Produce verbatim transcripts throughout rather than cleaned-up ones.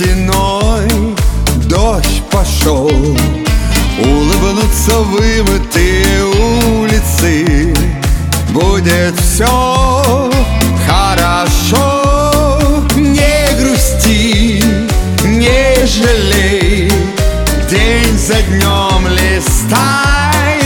весенной дождь пошел, улыбнутся вымытые улицы, будет все хорошо. Не грусти, не жалей, день за днем листай.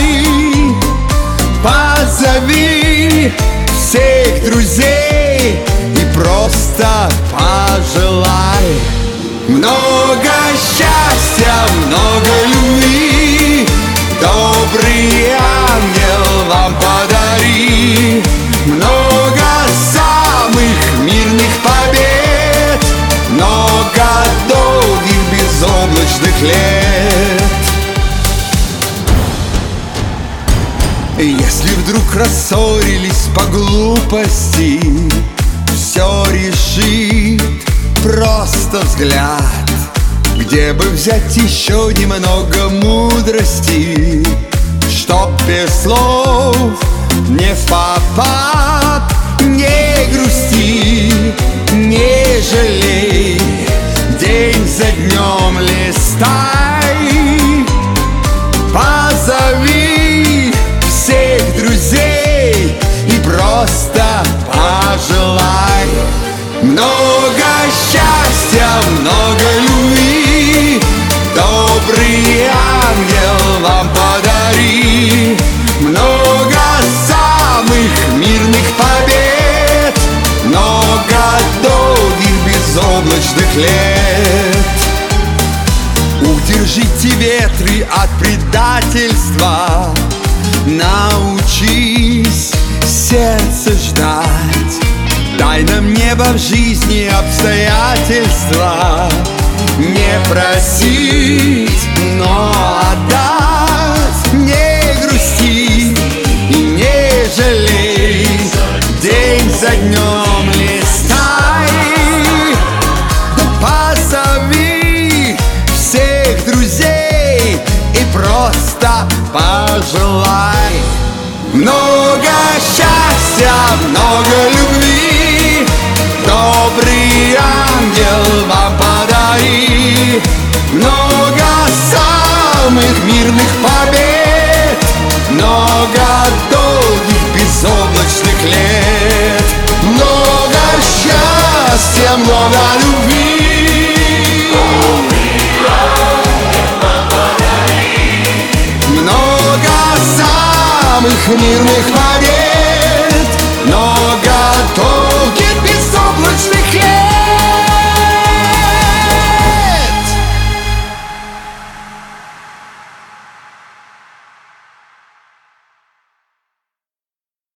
Позови всех друзей и просто пожелай много счастья, много любви, добрый ангел вам подари. Много самых мирных побед, много долгих безоблачных лет. Если вдруг рассорились по глупости, все решит просто взгляд. Где бы взять еще немного мудрости, чтоб без слов не впопад. Не грусти, не жалей, день за днем листай. Позови всех друзей и просто пожелай много счастья, много любви, добрый ангел вам подари. Много самых мирных побед, много долгих безоблачных лет. Удержите ветры от предательства, научись сердце ждать. Дай нам небо в жизни обстоятельства, не просить, но отдать. Не грусти и не жалей, день за днем листай. Да позови всех друзей и просто пожелай много счастья, много любви, добрый ангел вам подари. Много самых мирных побед, много долгих безоблачных лет. Много счастья, много любви, добрый ангел вам подари. Много самых мирных побед, много долгих